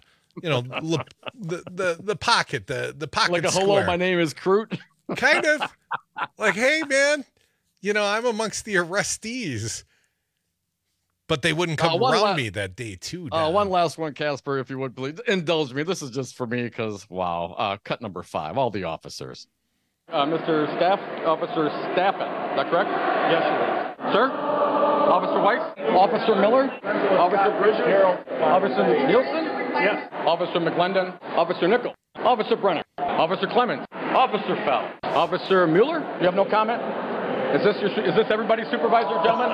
pocket, the pocket like a square. hello, my name is Crute. Kind of like, hey man, I'm amongst the arrestees. But they wouldn't come around me that day too. One last one, Casper, if you would please indulge me. This is just for me because wow. Cut number 5, all the officers. Mr. Officer Staffen, is that correct? Yes, it is. Sir? Officer Weiss? Officer Miller? Officer Bridge Harold? Officer Nielsen? Yes. Officer McClendon? Officer Nickel? Officer Brenner? Officer Clemens? Officer Fell? Officer Mueller? You have no comment? Is this everybody's supervisor, gentlemen?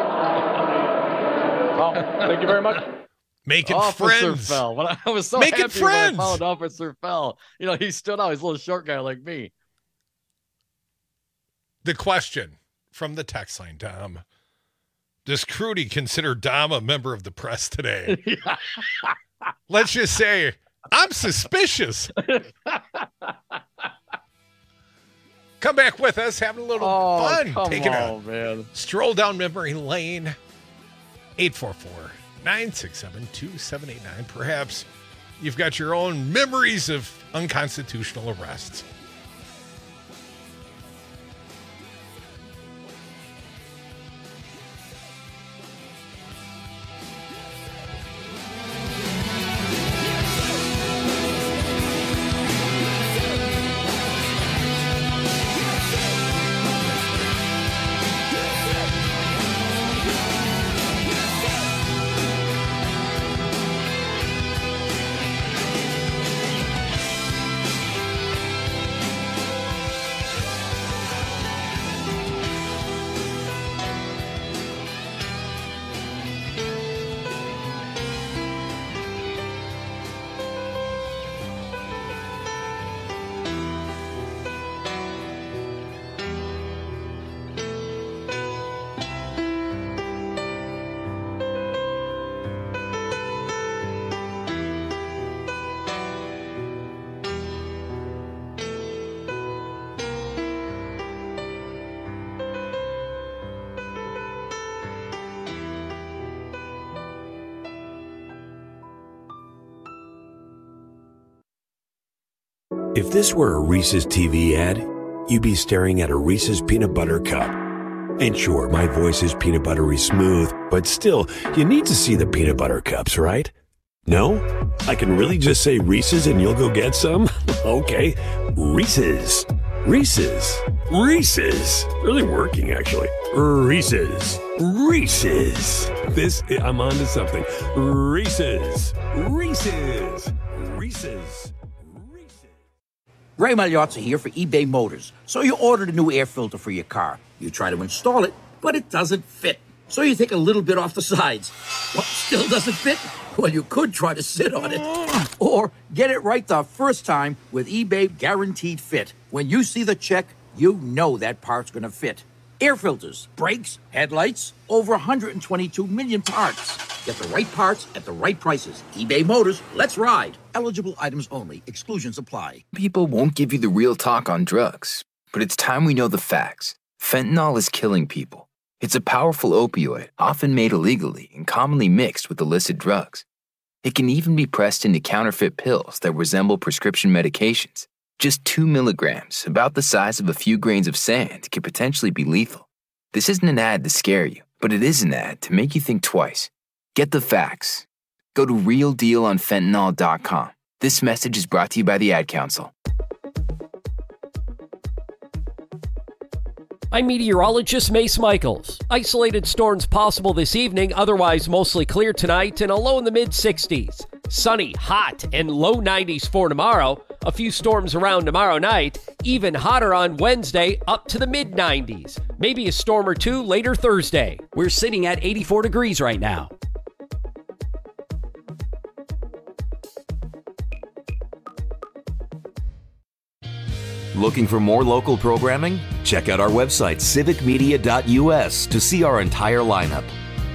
Well, thank you very much. Making Officer friends. Fell. When I was so Making happy friends. when I found Officer Fell. He stood out. He's a little short guy like me. The question from the text line, Dom. Does Crudy consider Dom a member of the press today? Let's just say, I'm suspicious. Come back with us, having a little fun. Taking a stroll down memory lane. 844-967-2789. Perhaps you've got your own memories of unconstitutional arrests. If this were a Reese's TV ad, you'd be staring at a Reese's peanut butter cup. And sure, my voice is peanut buttery smooth, but still, you need to see the peanut butter cups, right? No? I can really just say Reese's and you'll go get some? Okay, Reese's. Reese's. Reese's. Really working, actually. Reese's. Reese's. I'm on to something. Reese's. Reese's. Reese's. Ray Magliozzi here for eBay Motors. So you ordered a new air filter for your car. You try to install it, but it doesn't fit. So you take a little bit off the sides. What, still doesn't fit? Well, you could try to sit on it. Or get it right the first time with eBay Guaranteed Fit. When you see the check, you know that part's going to fit. Air filters, brakes, headlights, over 122 million parts. Get the right parts at the right prices. eBay Motors, let's ride. Eligible items only. Exclusions apply. People won't give you the real talk on drugs, but it's time we know the facts. Fentanyl is killing people. It's a powerful opioid, often made illegally and commonly mixed with illicit drugs. It can even be pressed into counterfeit pills that resemble prescription medications. Just 2 milligrams, about the size of a few grains of sand, can potentially be lethal. This isn't an ad to scare you, but it is an ad to make you think twice. Get the facts. Go to realdealonfentanyl.com. This message is brought to you by the Ad Council. I'm meteorologist Mace Michaels. Isolated storms possible this evening, otherwise mostly clear tonight and a low in the mid-60s. Sunny, hot, and low 90s for tomorrow. A few storms around tomorrow night. Even hotter on Wednesday, up to the mid-90s. Maybe a storm or two later Thursday. We're sitting at 84 degrees right now. Looking for more local programming? Check out our website, civicmedia.us, to see our entire lineup.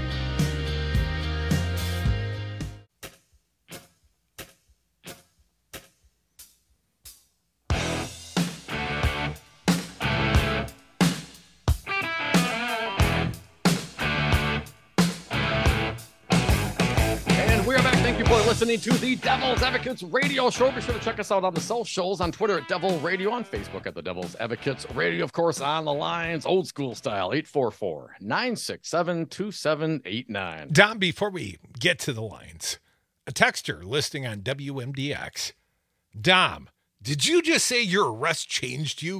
Listening to the Devil's Advocates Radio Show. Be sure to check us out on the socials, on Twitter at Devil Radio, on Facebook at the Devil's Advocates Radio, of course, on the lines, old school style, 844-967-2789. Dom, before we get to the lines, a texter listing on WMDX. Dom, did you just say your arrest changed you? ?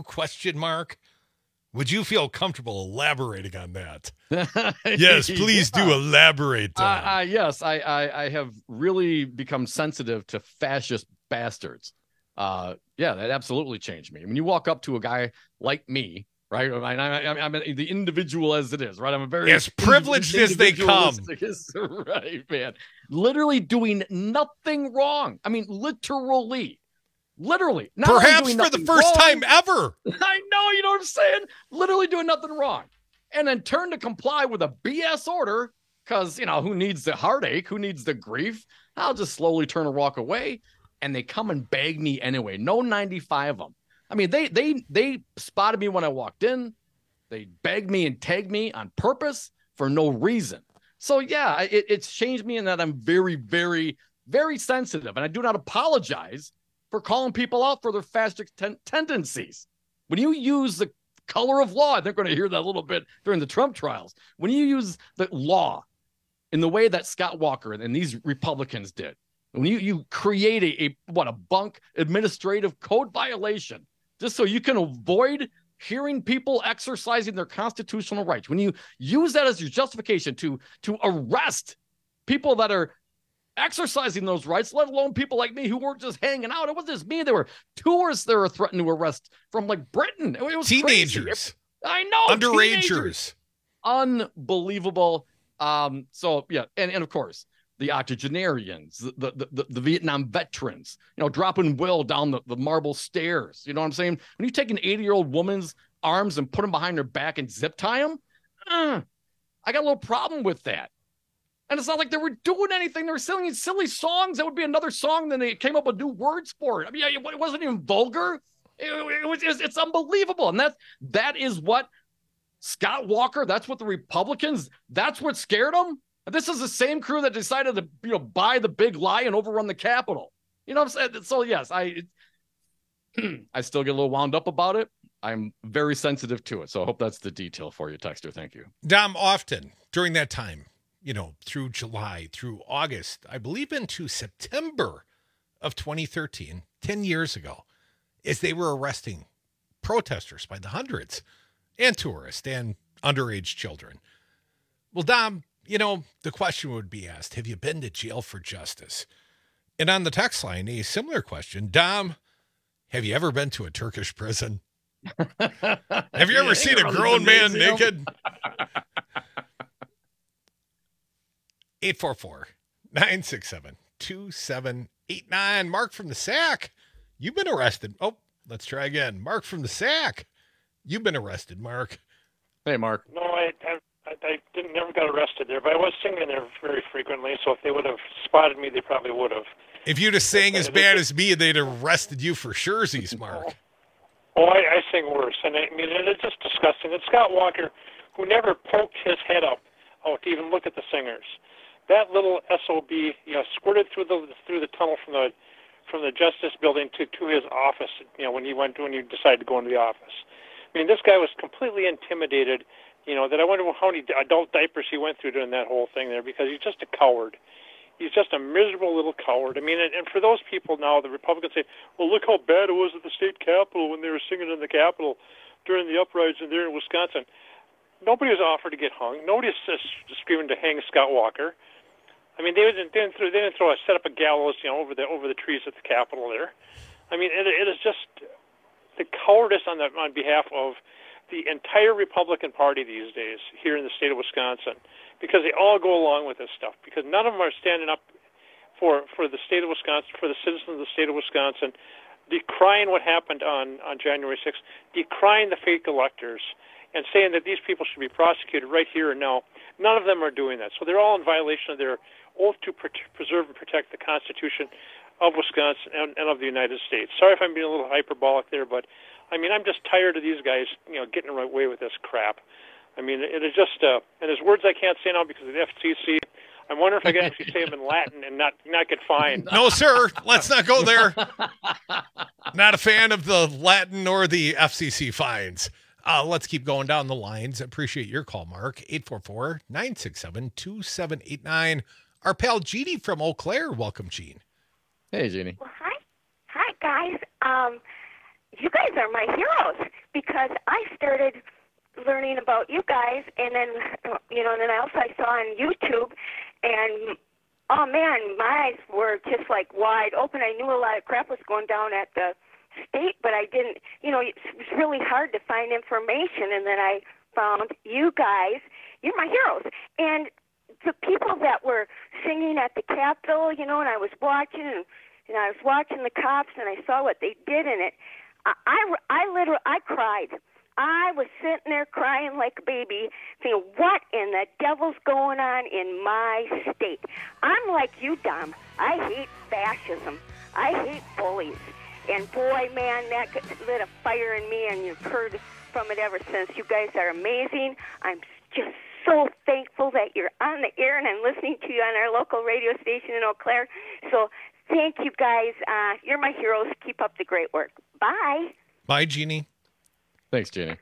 Would you feel comfortable elaborating on that? Yes, please do elaborate. Yes, I have really become sensitive to fascist bastards. Yeah, that absolutely changed me. When you walk up to a guy like me, right? I'm the individual as it is, right? I'm a very as privileged as they come. Right, man. Literally doing nothing wrong. I mean, literally. Perhaps for the first time ever. I know, you know what I'm saying? Literally doing nothing wrong. And then turn to comply with a BS order because, who needs the heartache? Who needs the grief? I'll just slowly turn and walk away. And they come and beg me anyway. No 95 of them. I mean, they spotted me when I walked in. They begged me and tagged me on purpose for no reason. So, yeah, it's changed me in that I'm very, very, very sensitive. And I do not apologize for calling people out for their fascist tendencies. When you use the color of law, they're going to hear that a little bit during the Trump trials. When you use the law in the way that Scott Walker and these Republicans did, when you create a bunk administrative code violation, just so you can avoid hearing people exercising their constitutional rights, when you use that as your justification to arrest people that are exercising those rights, let alone people like me who weren't just hanging out. It wasn't just me. There were tourists they were threatened to arrest from Britain. It was teenagers. Crazy. I know. Underagers. Unbelievable. So yeah. And of course the octogenarians, the Vietnam veterans, dropping Will down the marble stairs. You know what I'm saying? When you take an 80-year-old woman's arms and put them behind her back and zip tie them, I got a little problem with that. And it's not like they were doing anything. They were singing silly songs. That would be another song. Then they came up with new words for it. I mean, it wasn't even vulgar. It's unbelievable. And that is what Scott Walker, that's what the Republicans, that's what scared them. This is the same crew that decided to buy the big lie and overrun the Capitol. You know what I'm saying? So yes, I still get a little wound up about it. I'm very sensitive to it. So I hope that's the detail for you, Texter. Thank you. Dom, often during that time, through July, through August, I believe into September of 2013, 10 years ago, as they were arresting protesters by the hundreds and tourists and underage children. Well, Dom, the question would be asked, have you been to jail for justice? And on the text line, a similar question, Dom, have you ever been to a Turkish prison? Have you ever seen a grown man naked? 844-967-2789. Mark from the Sac, you've been arrested. Oh, let's try again. Mark from the Sac, you've been arrested, Mark. Hey, Mark. No, I never got arrested there, but I was singing there very frequently, so if they would have spotted me, they probably would have. If you'd have sang as bad as me, they'd have arrested you for surezies, Mark. Oh, I think worse. And I mean, it's just disgusting. And Scott Walker, who never poked his head up to even look at the singers, that little SOB, squirted through the tunnel from the Justice Building to his office, when he decided to go into the office. I mean, this guy was completely intimidated, that I wonder how many adult diapers he went through during that whole thing there, because he's just a coward. He's just a miserable little coward. I mean, and for those people now, the Republicans say, well, look how bad it was at the state capitol when they were singing in the Capitol during the uprising there in Wisconsin. Nobody was offered to get hung. Nobody was screaming to hang Scott Walker. I mean, they didn't set up a gallows, over the trees at the Capitol there. I mean, it is just the cowardice on behalf of the entire Republican Party these days here in the state of Wisconsin, because they all go along with this stuff, because none of them are standing up for the state of Wisconsin, for the citizens of the state of Wisconsin, decrying what happened on January 6th, decrying the fake electors, and saying that these people should be prosecuted right here and now. None of them are doing that. So they're all in violation of their oath to preserve and protect the Constitution of Wisconsin and of the United States. Sorry if I'm being a little hyperbolic there, but I mean, I'm just tired of these guys, getting away with this crap. I mean, it is just, and there's words I can't say now because of the FCC. I'm wondering if I can actually say them in Latin and not get fined. No, sir. Let's not go there. Not a fan of the Latin or the FCC fines. Let's keep going down the lines. Appreciate your call, Mark. 844-967-2789. Our pal Jeannie from Eau Claire. Welcome, Jean. Hey, Jeannie. Well, hi, guys. You guys are my heroes, because I started learning about you guys, and then, and then I saw on YouTube, and, oh, man, my eyes were just, wide open. I knew a lot of crap was going down at the state, but I didn't, it was really hard to find information, and then I found you guys. You're my heroes. And the people that were singing at the Capitol, and I was watching, and I was watching the cops, and I saw what they did in it. I cried. I was sitting there crying like a baby, thinking, what in the devil's going on in my state? I'm like you, Dom. I hate fascism. I hate bullies. And boy, man, that lit a fire in me, and you've heard from it ever since. You guys are amazing. I'm just so thankful that you're on the air, and I'm listening to you on our local radio station in Eau Claire. So thank you, guys. You're my heroes. Keep up the great work. Bye. Bye, Jeannie. Thanks, Jeannie.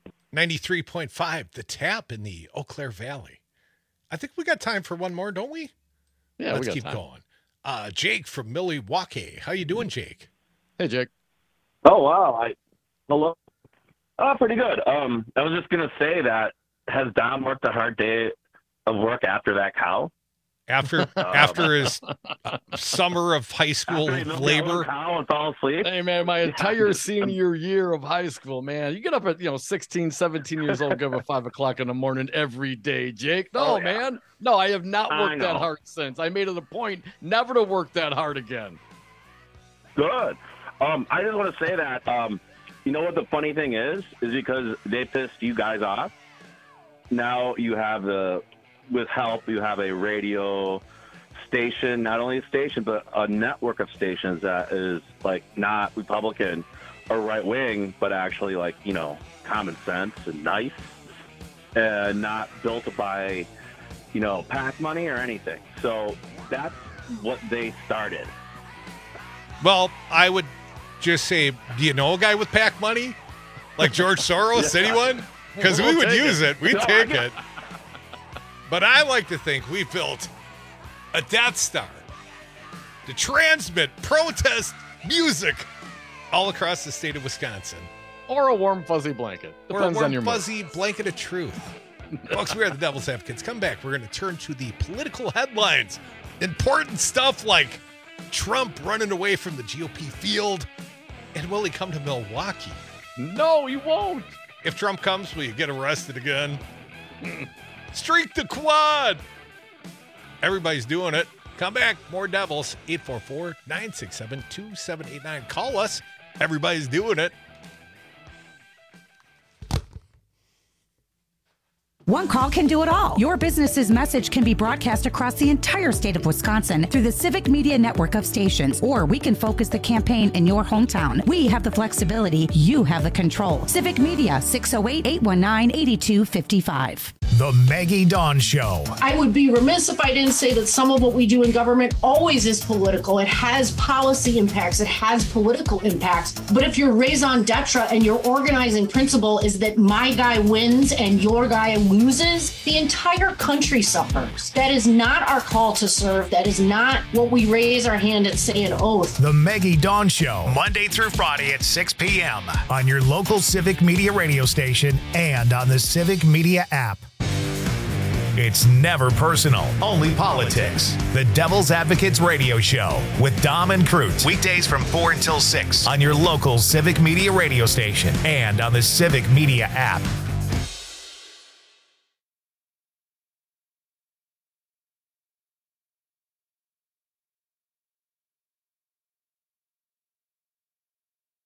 93.5, The Tap in the Eau Claire Valley. I think we got time for one more, don't we? Yeah, Let's we got keep time. going. Jake from Milwaukee. How you doing, Jake? Hey, Jake. Oh, wow. Hello. Pretty good. I was just going to say that, has Dom worked a hard day of work after that cow? After his summer of high school labor. Cow and fall asleep? Hey, man, my entire senior year of high school, man. You get up at, 16, 17 years old, go up at 5 o'clock in the morning every day, Jake. No, man. No, I have not worked that hard since. I made it a point never to work that hard again. Good. I just want to say that, you know what the funny thing is because they pissed you guys off. Now you have with help, you have a radio station, not only a station, but a network of stations that is not Republican or right wing, but actually common sense and nice and not built by, PAC money or anything. So that's what they started. Well, I would just say, do you know a guy with PAC money? Like George Soros, anyone? Because we would use it. We'd take it. But I like to think we built a Death Star to transmit protest music all across the state of Wisconsin. Or a warm, fuzzy blanket. Depends on your mood. Fuzzy blanket of truth. Folks, we are the Devil's Advocates. Come back. We're going to turn to the political headlines. Important stuff like Trump running away from the GOP field. And will he come to Milwaukee? No, he won't. If Trump comes, will you get arrested again? Streak the quad. Everybody's doing it. Come back. More Devils. 844-967-2789. Call us. Everybody's doing it. One call can do it all. Your business's message can be broadcast across the entire state of Wisconsin through the Civic Media network of stations, or we can focus the campaign in your hometown. We have the flexibility. You have the control. Civic Media, 608-819-8255. The Maggie Dawn Show. I would be remiss if I didn't say that some of what we do in government always is political. It has policy impacts. It has political impacts. But if your raison d'etre and your organizing principle is that my guy wins and your guy loses, the entire country suffers. That is not our call to serve. That is not what we raise our hand and say an oath. The Maggie Dawn Show, Monday through Friday at 6 p.m. on your local Civic Media radio station and on the Civic Media app. It's never personal, only politics. The Devil's Advocates Radio Show with Dom and Cruz. Weekdays from 4 until 6 on your local Civic Media radio station and on the Civic Media app.